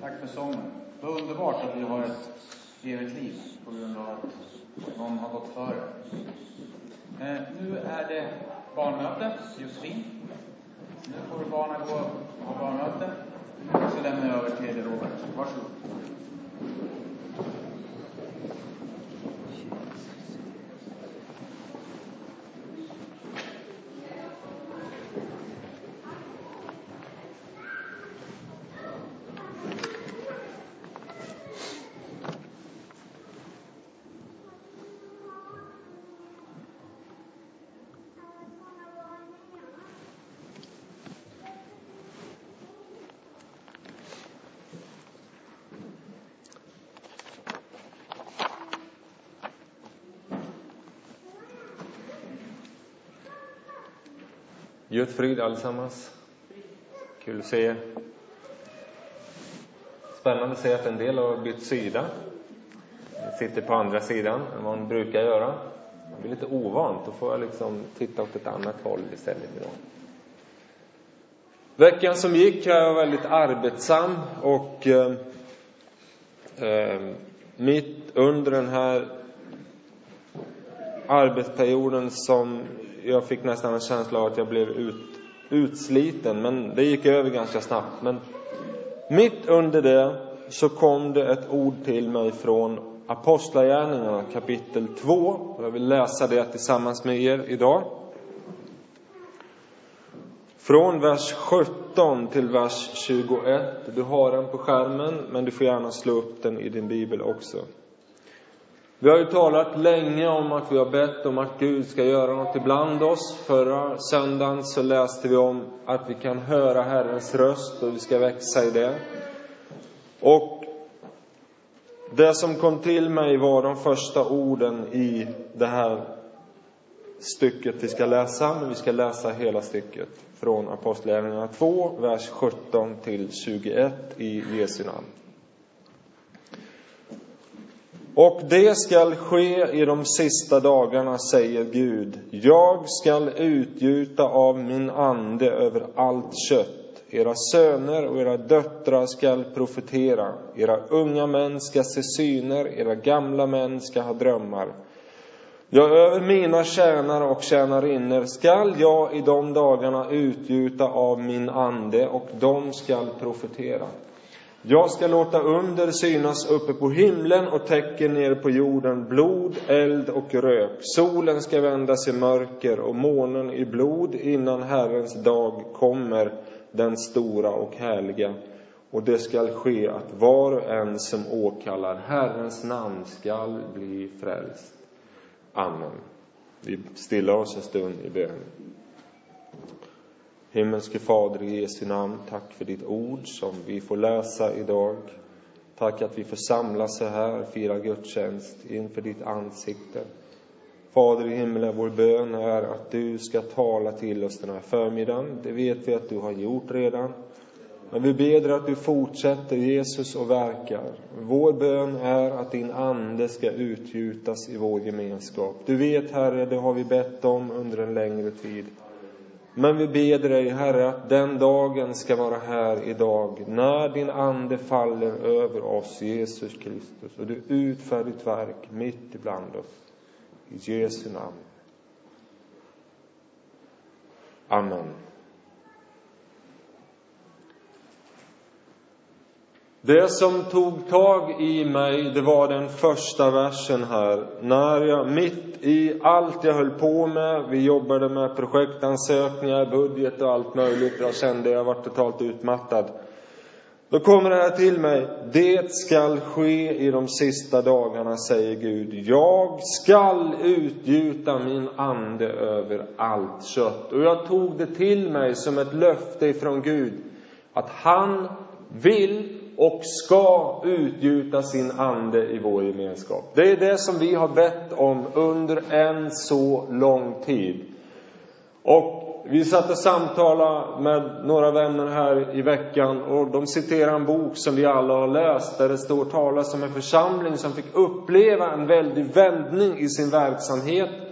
Tack för sången. Det är underbart att vi har ett evigt liv på grund av att någon har gått före. Nu är det barnmöte, Josefin. Nu får barnen gå och ha barnmöte. Så lämnar jag över till Robert. Varsågod. Gud frid allesammans. Kul att se er. Spännande att se att en del har bytt sida. Jag sitter på andra sidan än vad man brukar göra. Det blir lite ovant. Då får jag liksom titta åt ett annat håll istället idag. Veckan som gick var jag väldigt arbetsam. Och mitt under den här arbetsperioden som jag fick nästan en känsla av att jag blev utsliten. Men det gick över ganska snabbt. Men mitt under det så kom det ett ord till mig från Apostlagärningarna kapitel 2. Jag vill läsa det tillsammans med er idag. Från vers 17 till vers 21. Du har den på skärmen, men du får gärna slå upp den i din bibel också. Vi har ju talat länge om att vi har bett om att Gud ska göra något ibland oss. Förra söndagen så läste vi om att vi kan höra Herrens röst och vi ska växa i det. Och det som kom till mig var de första orden i det här stycket vi ska läsa. Men vi ska läsa hela stycket från Apostlagärningarna 2, vers 17 till 21 i Jesu namn. Och det skall ske i de sista dagarna, säger Gud. Jag skall utgjuta av min ande över allt kött. Era söner och era döttrar skall profetera. Era unga män ska se syner. Era gamla män ska ha drömmar. Ja, över mina tjänare och tjänarinnor skall jag i de dagarna utgjuta av min ande, och de skall profetera. Jag ska låta under synas uppe på himlen och tecken ner på jorden, blod, eld och rök. Solen ska vändas i mörker och månen i blod innan Herrens dag kommer, den stora och härliga. Och det ska ske att var och en som åkallar Herrens namn ska bli frälst. Amen. Vi stillar oss en stund i bön. Himmelske Fader, i Jesu namn, tack för ditt ord som vi får läsa idag. Tack att vi får samlas så här, fira gudstjänst inför ditt ansikte. Fader i himlen, vår bön är att du ska tala till oss den här förmiddagen. Det vet vi att du har gjort redan. Men vi ber att du fortsätter, Jesus, och verkar. Vår bön är att din ande ska utgjutas i vår gemenskap. Du vet, Herre, det har vi bett om under en längre tid. Men vi ber dig, Herre, att den dagen ska vara här idag, när din ande faller över oss, Jesus Kristus, och du utför ditt verk mitt ibland oss. I Jesu namn. Amen. Det som tog tag i mig, det var den första versen här. När jag mitt i allt jag höll på med, vi jobbade med projektansökningar, budget och allt möjligt. Jag kände jag var totalt utmattad. Då kommer det här till mig. Det skall ske i de sista dagarna, säger Gud. Jag skall utgjuta min ande över allt kött. Och jag tog det till mig som ett löfte ifrån Gud. Att han vill och ska utgjuta sin ande i vår gemenskap. Det är det som vi har bett om under en så lång tid. Och vi satt och samtalade med några vänner här i veckan. Och de citerar en bok som vi alla har läst. Där det står talas om en församling som fick uppleva en väldig vändning i sin verksamhet.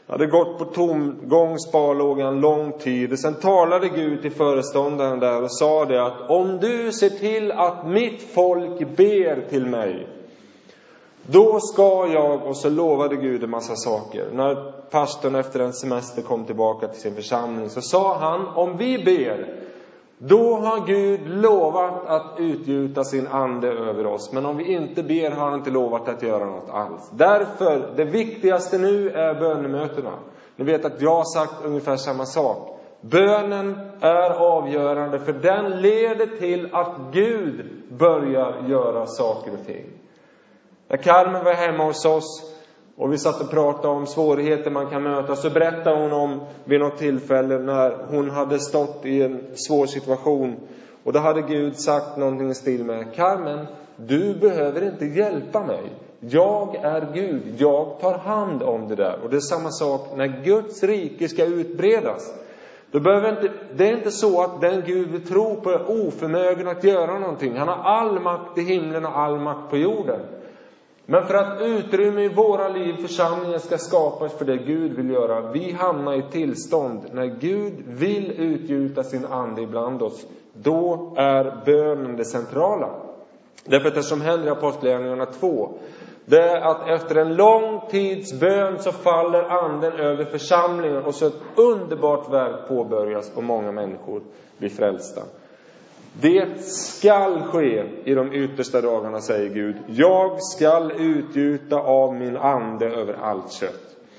hade gått på tomgång sparlågan lång tid. Och sen talade Gud till föreståndaren där och sa det att om du ser till att mitt folk ber till mig, då ska jag, och så lovade Gud en massa saker. När pastorn efter en semester kom tillbaka till sin församling så sa han, om vi ber, då har Gud lovat att utgjuta sin ande över oss. Men om vi inte ber har han inte lovat att göra något alls. Därför, det viktigaste nu är bönemötena. Ni vet att jag har sagt ungefär samma sak. Bönen är avgörande, för den leder till att Gud börjar göra saker och ting. När Carmen var hemma hos oss och vi satt och pratade om svårigheter man kan möta, så berättade hon om vid något tillfälle när hon hade stått i en svår situation. Och då hade Gud sagt någonting i stil med: Carmen, du behöver inte hjälpa mig. Jag är Gud, jag tar hand om det där. Och det är samma sak när Guds rike ska utbredas. Det är inte så att den Gud vi tror på är oförmögen att göra någonting. Han har all makt i himlen och all makt på jorden. Men för att utrymme i våra liv, församlingen, ska skapas för det Gud vill göra, vi hamnar i tillstånd när Gud vill utgjuta sin ande ibland oss. Då är bönen det centrala. Därför att det som händer i Apostlagärningarna 2, det är att efter en lång tids bön så faller anden över församlingen och så ett underbart verk påbörjas och många människor blir frälsta. Det skall ske i de yttersta dagarna, säger Gud. Jag skall utgjuta av min ande över allt kött.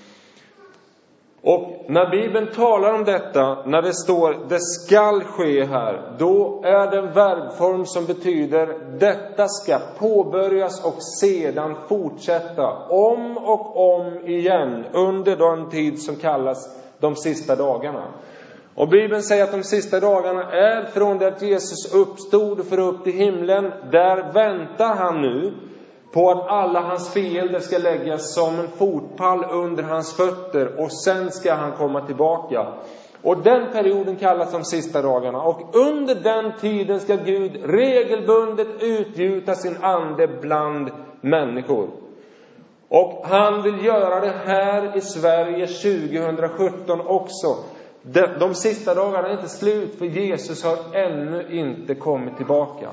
Och när Bibeln talar om detta, när det står det skall ske här, då är det en verbform som betyder detta ska påbörjas och sedan fortsätta om och om igen under den tid som kallas de sista dagarna. Och Bibeln säger att de sista dagarna är från det att Jesus uppstod för upp till himlen. Där väntar han nu på att alla hans fiender ska läggas som en fotpall under hans fötter. Och sen ska han komma tillbaka. Och den perioden kallas de sista dagarna. Och under den tiden ska Gud regelbundet utgjuta sin ande bland människor. Och han vill göra det här i Sverige 2017 också. De sista dagarna är inte slut, för Jesus har ännu inte kommit tillbaka.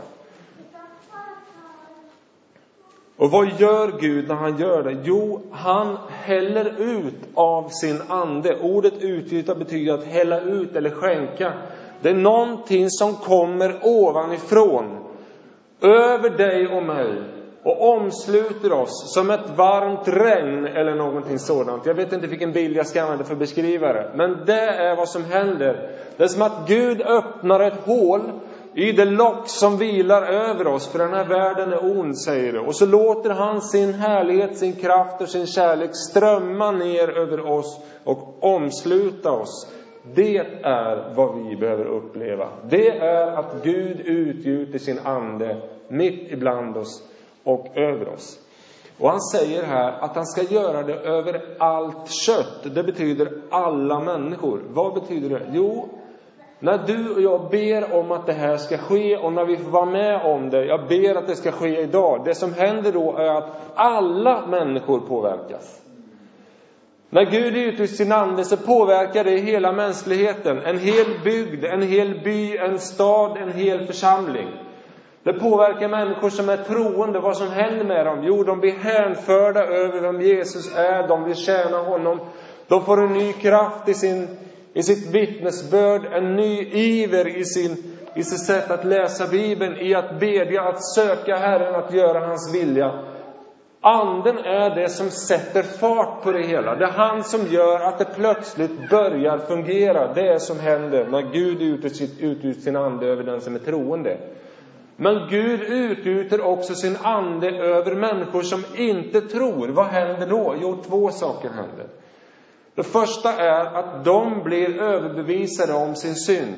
Och vad gör Gud när han gör det? Jo, han häller ut av sin ande. Ordet utgjuta betyder att hälla ut eller skänka. Det är någonting som kommer ovanifrån, över dig och mig, och omsluter oss som ett varmt regn eller någonting sådant. Jag vet inte vilken bild jag ska använda för att beskriva det. Men det är vad som händer. Det är som att Gud öppnar ett hål i det lock som vilar över oss. För den här världen är ond, säger det. Och så låter han sin härlighet, sin kraft och sin kärlek strömma ner över oss och omsluta oss. Det är vad vi behöver uppleva. Det är att Gud utgjuter sin ande mitt ibland oss och över oss. Och han säger här att han ska göra det över allt kött. Det betyder alla människor. Vad betyder det? Jo, när du och jag ber om att det här ska ske, och när vi får vara med om det, jag ber att det ska ske idag. Det som händer då är att alla människor påverkas. När Gud utgjuter sin ande så påverkar det hela mänskligheten. En hel bygd, en hel by, en stad, en hel församling. Det påverkar människor som är troende. Vad som händer med dem? Jo, de blir hänförda över vem Jesus är. De vill tjäna honom. De får en ny kraft i sitt vittnesbörd. En ny iver i sitt sätt att läsa Bibeln. I att bedja, att söka Herren, att göra hans vilja. Anden är det som sätter fart på det hela. Det är han som gör att det plötsligt börjar fungera. Det är som händer när Gud utgjuter sin ande över den som är troende. Men Gud utgjuter också sin ande över människor som inte tror. Vad händer då? Jo, 2 saker händer. Det första är att de blir överbevisade om sin synd.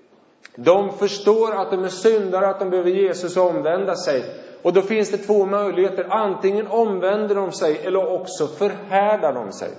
De förstår att de är syndare, att de behöver Jesus omvända sig. Och då finns det 2 möjligheter. Antingen omvänder de sig eller också förhärdar de sig.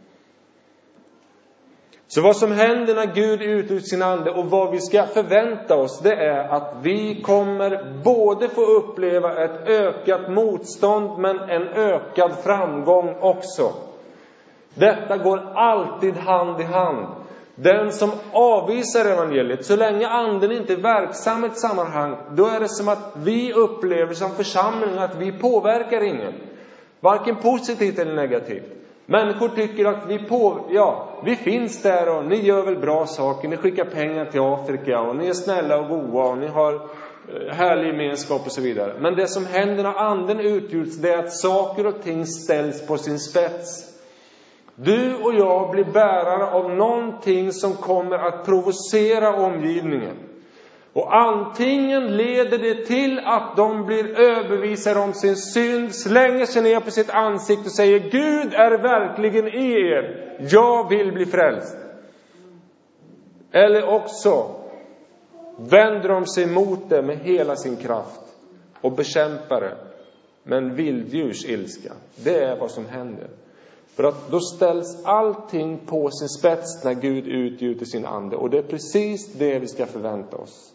Så vad som händer när Gud utgjuter sin ande och vad vi ska förvänta oss, det är att vi kommer både få uppleva ett ökat motstånd men en ökad framgång också. Detta går alltid hand i hand. Den som avvisar evangeliet, så länge anden inte är verksam i ett sammanhang, då är det som att vi upplever som församling att vi påverkar ingen. Varken positivt eller negativt. Människor tycker att vi finns där och ni gör väl bra saker. Ni skickar pengar till Afrika och ni är snälla och goda och ni har härlig gemenskap och så vidare. Men det som händer när anden utgjuts, det är att saker och ting ställs på sin spets. Du och jag blir bärare av någonting som kommer att provocera omgivningen. Och antingen leder det till att de blir överbevisade om sin synd, slänger sig ner på sitt ansikte och säger: Gud är verkligen i er, jag vill bli frälst. Eller också vänder de sig mot det med hela sin kraft och bekämpar det med en vilddjurs ilska. Det är vad som händer. För att då ställs allting på sin spets när Gud utgjuter sin ande. Och det är precis det vi ska förvänta oss.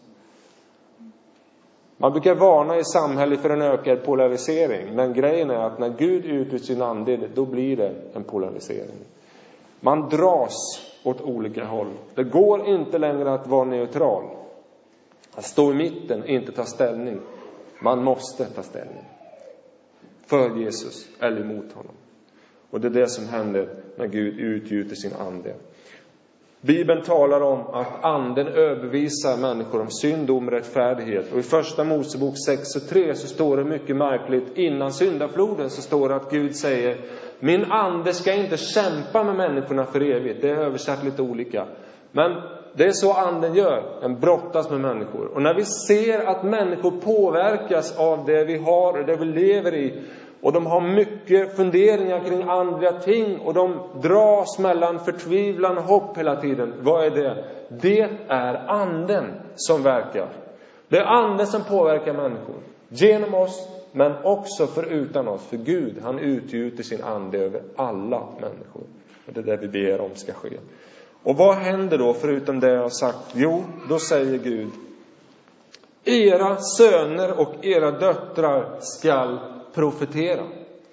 Man brukar varna i samhället för en ökad polarisering. Men grejen är att när Gud utgjuter sin ande, då blir det en polarisering. Man dras åt olika håll. Det går inte längre att vara neutral. Att stå i mitten, inte ta ställning. Man måste ta ställning. För Jesus eller emot honom. Och det är det som händer när Gud utgjuter sin ande. Bibeln talar om att anden övervisar människor om synd, dom, rättfärdighet. Och i första Mosebok 6:3 så står det mycket märkligt, innan syndafloden så står det att Gud säger: min ande ska inte kämpa med människorna för evigt. Det är översatt lite olika. Men det är så anden gör, den brottas med människor. Och när vi ser att människor påverkas av det vi har och det vi lever i, och de har mycket funderingar kring andliga ting, och de dras mellan förtvivlan och hopp hela tiden. Vad är det? Det är anden som verkar. Det är anden som påverkar människor. Genom oss, men också förutan oss. För Gud, han utgjuter sin ande över alla människor. Och det är det vi ber om ska ske. Och vad händer då förutom det jag har sagt? Jo, då säger Gud: era söner och era döttrar skall profetera.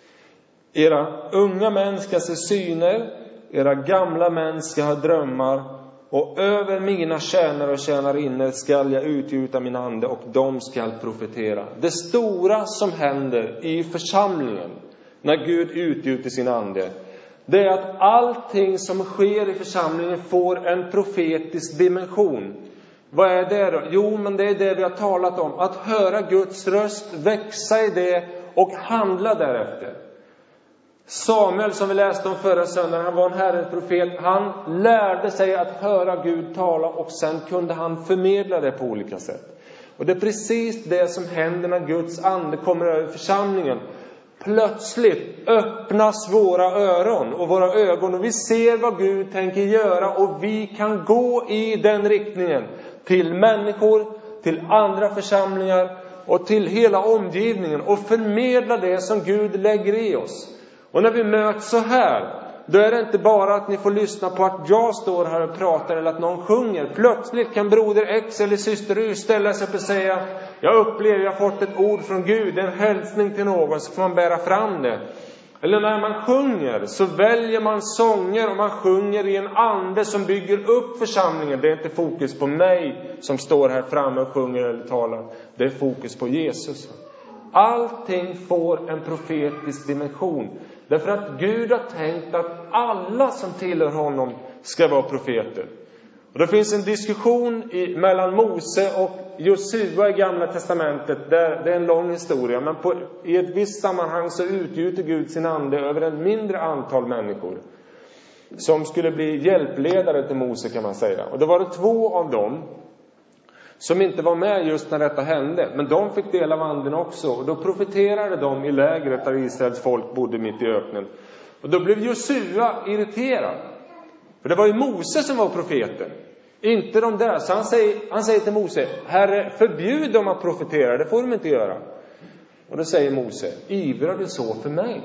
Era unga män ska se syner, era gamla män ska ha drömmar, och över mina tjänare och tjänarinnor skall jag utgjuta min ande, och de skall profetera. Det stora som händer i församlingen när Gud utgjuter sin ande, det är att allting som sker i församlingen får en profetisk dimension. Vad är det då? Jo, men det är det vi har talat om. Att höra Guds röst, växa i det och handla därefter. Samuel, som vi läste om förra söndagen, han var en Herrens profet. Han lärde sig att höra Gud tala, och sen kunde han förmedla det på olika sätt. Och det är precis det som händer när Guds ande kommer över församlingen. Plötsligt öppnas våra öron och våra ögon, och vi ser vad Gud tänker göra, och vi kan gå i den riktningen till människor, till andra församlingar och till hela omgivningen och förmedla det som Gud lägger i oss. Och när vi möts så här, då är det inte bara att ni får lyssna på att jag står här och pratar eller att någon sjunger. Plötsligt kan broder X eller syster Y ställa sig upp och säga: jag upplever, jag har fått ett ord från Gud, en hälsning till någon, så får man bära fram det. Eller när man sjunger så väljer man sånger, och man sjunger i en ande som bygger upp församlingen. Det är inte fokus på mig som står här framme och sjunger eller talar. Det är fokus på Jesus. Allting får en profetisk dimension. Därför att Gud har tänkt att alla som tillhör honom ska vara profeter. Och det finns en diskussion mellan Mose och Josua i Gamla testamentet. Det är en lång historia. Men i ett visst sammanhang så utgjuter Gud sin ande över en mindre antal människor som skulle bli hjälpledare till Mose, kan man säga. Och det var 2 av dem som inte var med just när detta hände. Men de fick del av anden också. Och då profeterade de i lägret där Israels folk bodde mitt i öknen. Och då blev Josua irriterad. För det var ju Mose som var profeten, inte de där. Så han säger till Mose: Herre, förbjud dem att profetera, det får de inte göra. Och då säger Mose: ivrar du så för mig?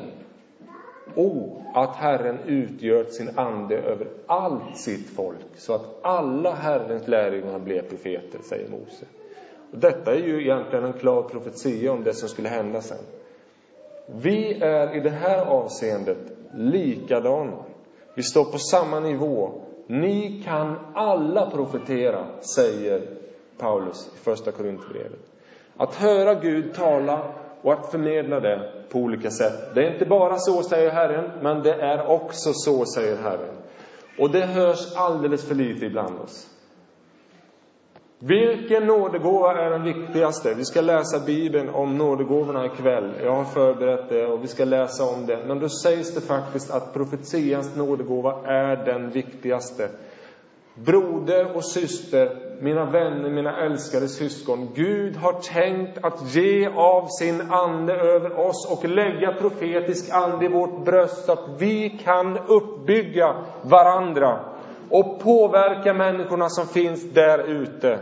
Att Herren utgör sin ande över allt sitt folk, så att alla Herrens lärjungar blev profeter, säger Mose. Och detta är ju egentligen en klar profetia om det som skulle hända sen. Vi är i det här avseendet likadana. Vi står på samma nivå. Ni kan alla profetera, säger Paulus i första Korinthierbrevet. Att höra Gud tala och att förmedla det på olika sätt. Det är inte bara så, säger Herren, men det är också så, säger Herren. Och det hörs alldeles för lite ibland oss. Vilken nådegåva är den viktigaste? Vi ska läsa Bibeln om nådegåvorna ikväll. Jag har förberett det och vi ska läsa om det. Men då sägs det faktiskt att profetians nådegåva är den viktigaste. Broder och syster, mina vänner, mina älskade syskon. Gud har tänkt att ge av sin ande över oss och lägga profetisk ande i vårt bröst så att vi kan uppbygga varandra och påverka människorna som finns där ute.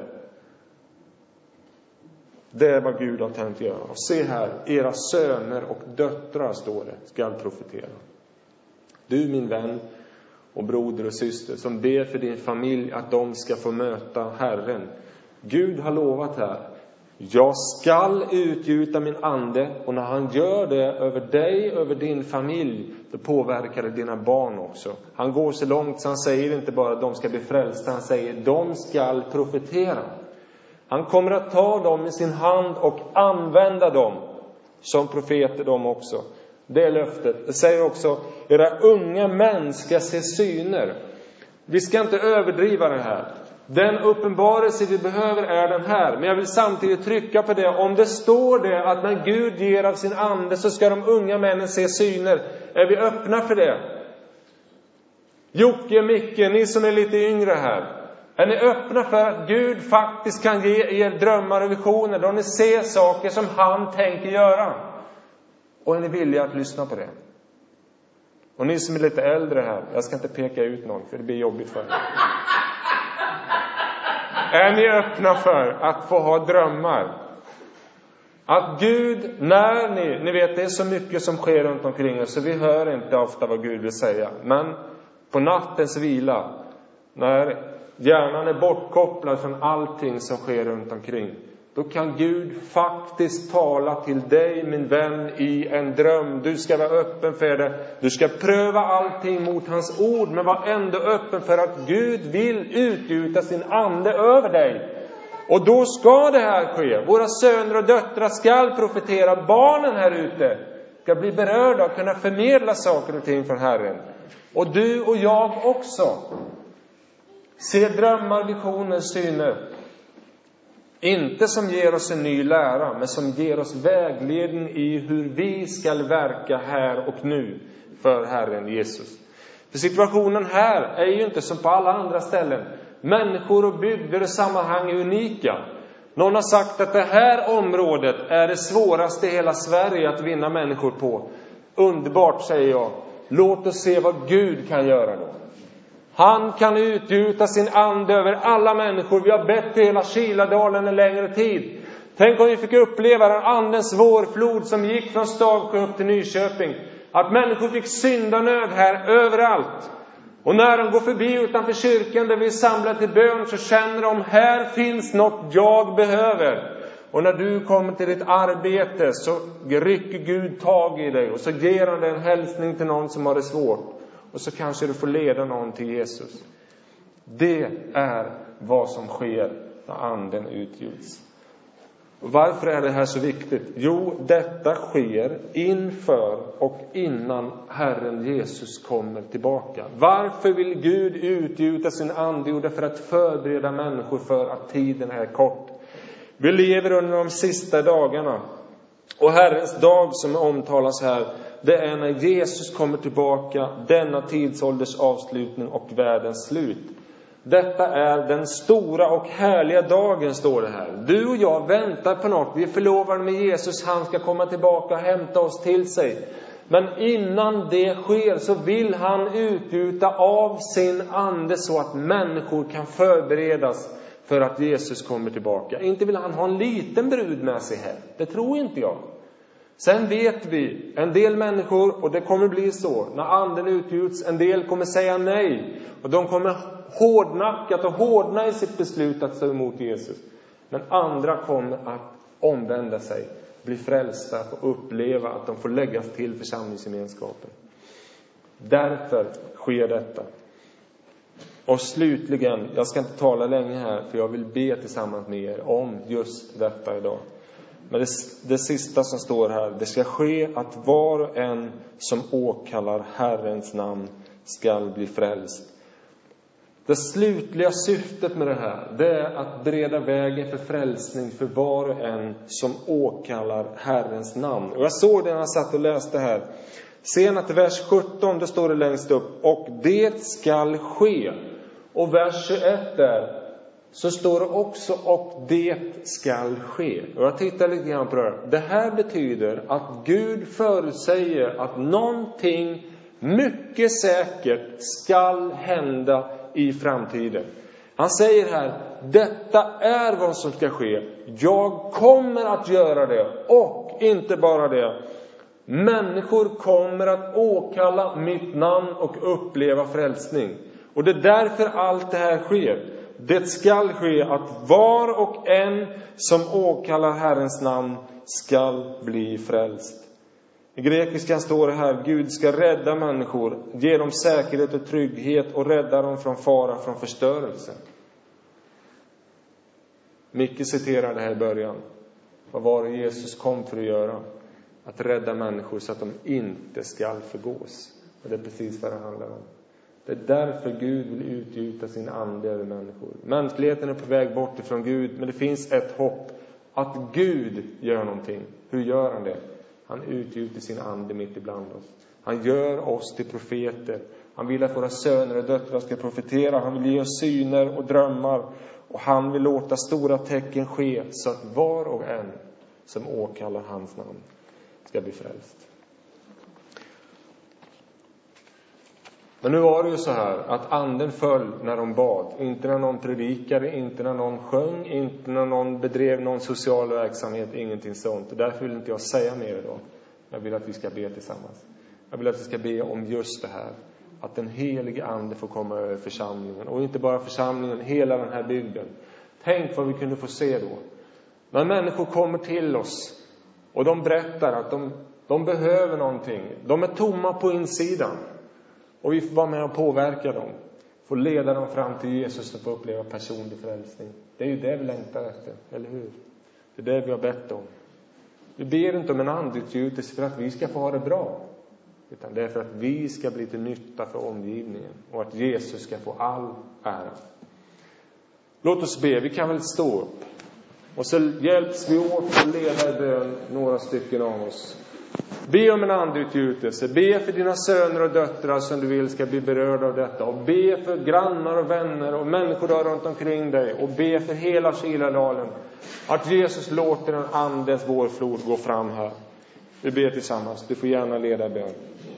Det är vad Gud har tänkt göra. Och se här, era söner och döttrar, står det, ska profetera. Du, min vän och broder och syster, som ber för din familj att de ska få möta Herren. Gud har lovat här: jag skall utgjuta min ande, och när han gör det över dig, över din familj, då påverkar det dina barn också. Han går så långt så han säger inte bara att de ska bli frälsta, han säger de ska profetera. Han kommer att ta dem i sin hand och använda dem som profeter de också. Det är löftet. Det säger också: era unga män ska se syner. Vi ska inte överdriva det här. Den uppenbarelse vi behöver är den här. Men jag vill samtidigt trycka på det. Om det står det att när Gud ger av sin ande så ska de unga männen se syner. Är vi öppna för det? Jocke, Micke, ni som är lite yngre här. Är ni öppna för att Gud faktiskt kan ge er drömmar och visioner då ni ser saker som han tänker göra? Och är ni villiga att lyssna på det? Och ni som är lite äldre här, jag ska inte peka ut någon för det blir jobbigt för er. Är ni öppna för att få ha drömmar? Att Gud, när ni vet det är så mycket som sker runt omkring oss så vi hör inte ofta vad Gud vill säga. Men på nattens vila, när hjärnan är bortkopplad från allting som sker runt omkring, då kan Gud faktiskt tala till dig, min vän, i en dröm. Du ska vara öppen för det. Du ska pröva allting mot hans ord, men var ändå öppen för att Gud vill utgjuta sin ande över dig. Och då ska det här ske. Våra söner och döttrar ska profetera. Barnen här ute ska bli berörda och kunna förmedla saker och ting från Herren. Och du och jag också. Se drömmar, visioner, syner. Inte som ger oss en ny lära, men som ger oss vägledning i hur vi ska verka här och nu för Herren Jesus. För situationen här är ju inte som på alla andra ställen. Människor och bygder och sammanhang är unika. Någon har sagt att det här området är det svåraste i hela Sverige att vinna människor på. Underbart, säger jag. Låt oss se vad Gud kan göra då. Han kan utgjuta sin ande över alla människor. Vi har bett i hela Kiladalen en längre tid. Tänk om vi fick uppleva den andens vårflod som gick från Stavsjö upp till Nyköping. Att människor fick syndanöd här överallt. Och när de går förbi utanför kyrkan där vi är samlade till bön så känner de: här finns något jag behöver. Och när du kommer till ditt arbete så rycker Gud tag i dig och så ger han dig en hälsning till någon som har det svårt. Och så kanske du får leda någon till Jesus. Det är vad som sker när anden utgjuts. Och varför är det här så viktigt? Jo, detta sker inför och innan Herren Jesus kommer tillbaka. Varför vill Gud utgjuta sin ande? Jo, för att förbereda människor för att tiden är kort. Vi lever under de sista dagarna. Och Herrens dag som omtalas här, det är när Jesus kommer tillbaka, denna tidsålders avslutning och världens slut. Detta är den stora och härliga dagen, står det här. Du och jag väntar på något. Vi är förlovade med Jesus. Han ska komma tillbaka och hämta oss till sig. Men innan det sker så vill han utgjuta av sin ande så att människor kan förberedas för att Jesus kommer tillbaka. Inte vill han ha en liten brud med sig här. Det tror inte jag. Sen vet vi, en del människor, och det kommer bli så, när anden utgjuts, en del kommer säga nej. Och de kommer hårdnackat och hårdna i sitt beslut att stå emot Jesus. Men andra kommer att omvända sig, bli frälsta och uppleva att de får läggas till församlingsgemenskapen. Därför sker detta. Och slutligen, jag ska inte tala länge här, för jag vill be tillsammans med er om just detta idag. Men det sista som står här, det ska ske att var och en som åkallar Herrens namn ska bli frälst. Det slutliga syftet med det här, det är att bereda vägen för frälsning för var och en som åkallar Herrens namn. Och jag såg det när jag satt och läste här. Sen att vers 17, det står det längst upp, och det skall ske. Och vers 21 där, så står det också, och det skall ske. Och jag tittar lite grann på det här. Det här betyder att Gud förutsäger att någonting mycket säkert skall hända i framtiden. Han säger här, detta är vad som ska ske. Jag kommer att göra det. Och inte bara det. Människor kommer att åkalla mitt namn och uppleva frälsning. Och det är därför allt det här sker. Det skall ske att var och en som åkallar Herrens namn skall bli frälst. I grekiskan står det här, Gud ska rädda människor, ge dem säkerhet och trygghet och rädda dem från fara, från förstörelse. Micke citerar det här i början. Vad var det Jesus kom för att göra? Att rädda människor så att de inte ska förgås. Och det är precis vad det handlar om. Det är därför Gud vill utgjuta sin ande över människor. Mänskligheten är på väg bort ifrån Gud, men det finns ett hopp att Gud gör någonting. Hur gör han det? Han utgjuter sin ande mitt ibland oss. Han gör oss till profeter. Han vill att våra söner och döttrar ska profetera. Han vill ge oss syner och drömmar. Och han vill låta stora tecken ske så att var och en som åkallar hans namn ska bli frälst. Men nu var det ju så här att anden föll när de bad. Inte när någon predikade, inte när någon sjöng, inte när någon bedrev någon social verksamhet, ingenting sånt. Därför vill inte jag säga mer idag. Jag vill att vi ska be tillsammans. Jag vill att vi ska be om just det här. Att den helige ande får komma över församlingen. Och inte bara församlingen, hela den här bygden. Tänk vad vi kunde få se då. När människor kommer till oss och de berättar att de behöver någonting. De är tomma på insidan. Och vi får vara med och påverka dem. Får leda dem fram till Jesus och få uppleva personlig frälsning. Det är ju det vi längtar efter, eller hur? Det är det vi har bett om. Vi ber inte om en andutgjutelse för att vi ska få ha det bra. Utan det är för att vi ska bli till nytta för omgivningen. Och att Jesus ska få all ära. Låt oss be, vi kan väl stå upp. Och så hjälps vi åt att leda i bön, några stycken av oss. Be om en andutgjutelse. Be för dina söner och döttrar som du vill ska bli berörda av detta. Och be för grannar och vänner och människor där runt omkring dig. Och be för hela Kiladalen. Att Jesus låter en andens vårflod gå fram här. Vi ber tillsammans. Du får gärna leda bön.